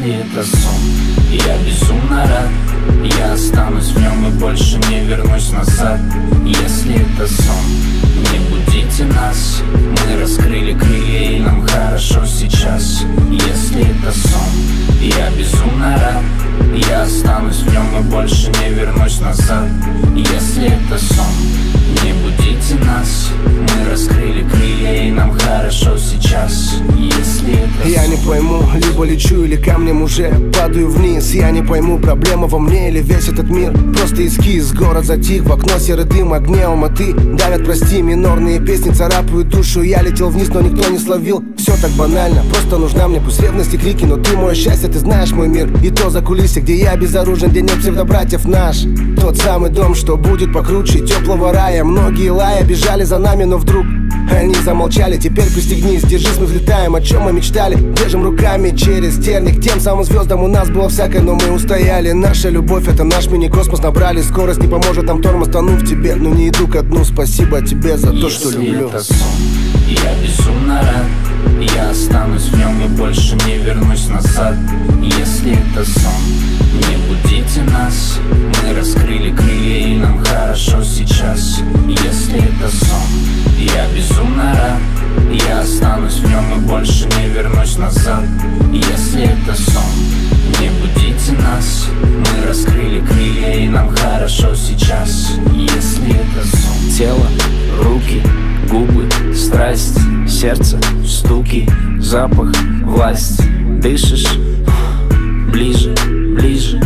Если это сон, я безумно рад. Я останусь в нем и больше не вернусь назад. Если это сон, не будите нас. Мы раскрыли крылья и нам хорошо сейчас. Если это сон, я безумно рад. Я останусь в нем и больше не вернусь назад. Если это сон, не будите нас. Мы раскрыли крылья и нам хорошо сейчас. Если это я не пойму, либо лечу, или камнем уже падаю вниз. Я не пойму, проблема во мне или весь этот мир просто эскиз. Город затих, в окно серый дым, огни Алматы давят, прости, минорные песни царапают душу. Я летел вниз, но никто не словил. Все так банально, просто нужна мне пусть ревности, крики, но ты мое счастье, ты знаешь мой мир. И то за кулисы, где я безоружен, где нет псевдобратьев наш. Тот самый дом, что будет покруче теплого рая. Многие лая бежали за нами, но вдруг они замолчали. Теперь пристегнись, держись, мы взлетаем. О чем мы мечтали, держим руками через терник. Тем самым звездам у нас было всякое, но мы устояли. Наша любовь, это наш мини-космос. Набрали скорость, не поможет нам тормоз, тону в тебе. Но не иду ко дну, спасибо тебе за то, что люблю. Это сон, я безумно рад. Я останусь в нем и больше не вернусь назад. Если это сон, не будите нас. Мы раскрыли крылья и нам хорошо сейчас. Если это сон, я безумно рад. Я останусь в нем и больше не вернусь назад. Если это сон, не будите нас. Мы раскрыли крылья и нам хорошо сейчас. Если это сон. Тело, руки, губы, страсть, сердце, стуки, запах, власть. Дышишь ближе, ближе.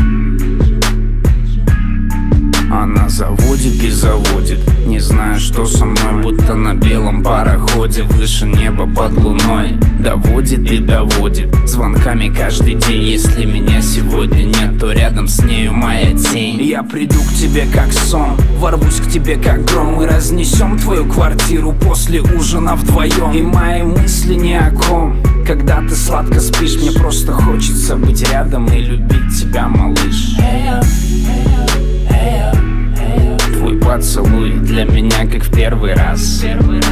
Она заводит и заводит. Не знаю, что со мной, будто на белом пароходе. Выше неба под луной. Доводит и доводит звонками каждый день. Если меня сегодня нет, то рядом с нею моя тень. Я приду к тебе как сон, ворвусь к тебе как гром. Мы разнесем твою квартиру после ужина вдвоем. И мои мысли ни о ком. Когда ты сладко спишь, мне просто хочется быть рядом и любить тебя, малыш. Твой поцелуй для меня как в первый раз.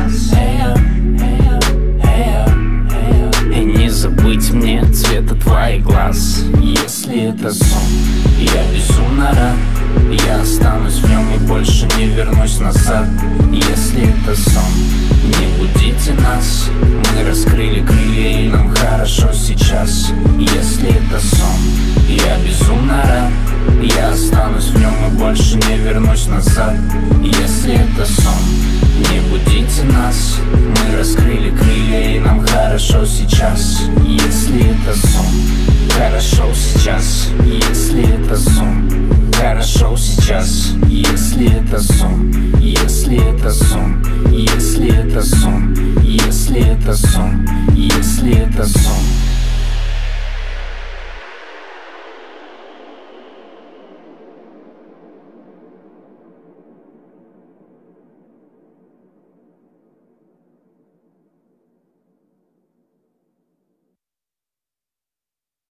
И не забыть мне цвета твоих глаз. Если это сон, я безумно рад. Я останусь в нем и больше не вернусь назад. Если это сон, не будите нас. Мы раскрыли крылья и нам хорошо сейчас. Если это сон, я безумно рад. Я останусь в нем и больше не вернусь назад. Если это сон, не будите нас. Мы раскрыли крылья и нам хорошо сейчас. Если это сон, хорошо сейчас. Если это сон, хорошо сейчас. Если это сон, если это сон, если это сон, если это сон, если это сон.